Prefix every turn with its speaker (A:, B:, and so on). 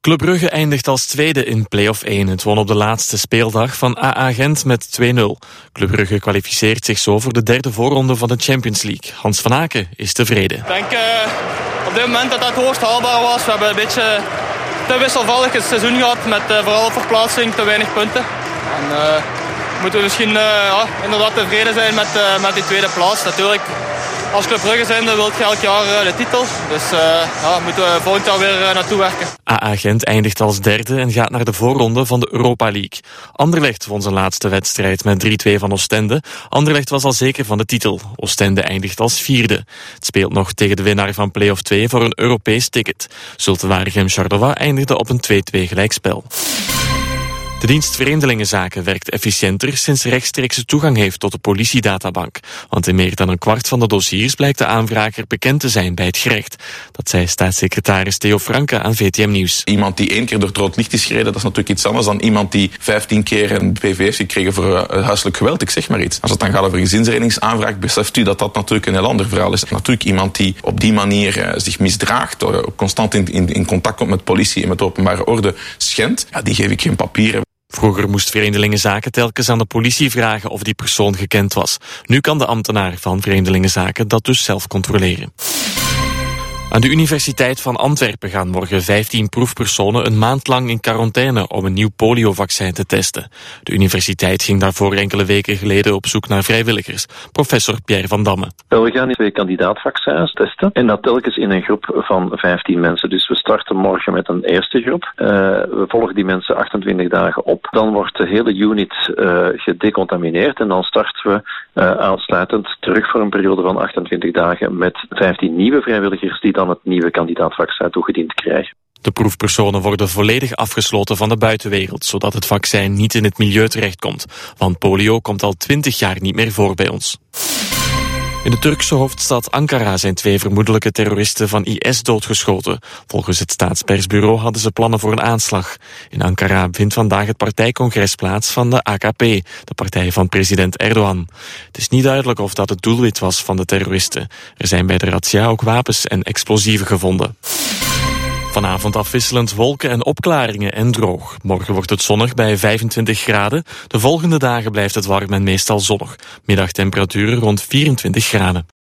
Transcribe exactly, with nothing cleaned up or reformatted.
A: Club Brugge eindigt als tweede in play-off één. Het won op de laatste speeldag van A A Gent met twee nul. Club Brugge kwalificeert zich zo voor de derde voorronde van de Champions League. Hans van Aken is tevreden.
B: Ik denk uh, op dit moment dat dat het hoogst haalbaar was. We hebben een beetje te wisselvallig het seizoen gehad met uh, vooral op verplaatsing te weinig punten. En, uh, moeten we misschien uh, ja, inderdaad tevreden zijn met, uh, met die tweede plaats. Natuurlijk, als Club Brugge zijn, dan wil je elk jaar uh, de titel. Dus uh, ja, moeten we volgend jaar weer uh, naartoe werken.
A: A A Gent eindigt als derde en gaat naar de voorronde van de Europa League. Anderlecht won zijn laatste wedstrijd met drie twee van Oostende. Anderlecht was al zeker van de titel. Oostende eindigt als vierde. Het speelt nog tegen de winnaar van play-off twee voor een Europees ticket. Zulte Waregem-Charleroi eindigde op een twee twee gelijkspel. De dienst Vreemdelingenzaken werkt efficiënter sinds rechtstreekse toegang heeft tot de politiedatabank. Want in meer dan een kwart van de dossiers blijkt de aanvrager bekend te zijn bij het gerecht. Dat zei staatssecretaris Theo Franke aan V T M Nieuws.
C: Iemand die één keer door het rood licht is gereden, dat is natuurlijk iets anders dan iemand die vijftien keer een P V heeft gekregen voor uh, huiselijk geweld, ik zeg maar iets. Als het dan gaat over gezinsherenigingsaanvraag, beseft u dat dat natuurlijk een heel ander verhaal is. Natuurlijk iemand die op die manier uh, zich misdraagt, uh, constant in, in, in contact komt met politie en met openbare orde schendt, ja, die geef ik geen papieren.
A: Vroeger moest Vreemdelingenzaken telkens aan de politie vragen of die persoon gekend was. Nu kan de ambtenaar van Vreemdelingenzaken dat dus zelf controleren. Aan de Universiteit van Antwerpen gaan morgen vijftien proefpersonen een maand lang in quarantaine om een nieuw poliovaccin te testen. De universiteit ging daarvoor enkele weken geleden op zoek naar vrijwilligers. Professor Pierre van Damme.
D: We gaan twee kandidaatvaccins testen en dat telkens in een groep van vijftien mensen. Dus we starten morgen met een eerste groep. Uh, we volgen die mensen achtentwintig dagen op. Dan wordt de hele unit uh, gedecontamineerd en dan starten we uh, aansluitend terug voor een periode van achtentwintig dagen met vijftien nieuwe vrijwilligers die dan het nieuwe kandidaatvaccin toegediend krijgen.
A: De proefpersonen worden volledig afgesloten van de buitenwereld, zodat het vaccin niet in het milieu terechtkomt. Want polio komt al twintig jaar niet meer voor bij ons. In de Turkse hoofdstad Ankara zijn twee vermoedelijke terroristen van I S doodgeschoten. Volgens het staatspersbureau hadden ze plannen voor een aanslag. In Ankara vindt vandaag het partijcongres plaats van de A K P, de partij van president Erdogan. Het is niet duidelijk of dat het doelwit was van de terroristen. Er zijn bij de razzia ook wapens en explosieven gevonden. Vanavond afwisselend wolken en opklaringen en droog. Morgen wordt het zonnig bij vijfentwintig graden. De volgende dagen blijft het warm en meestal zonnig. Middagtemperaturen rond vierentwintig graden.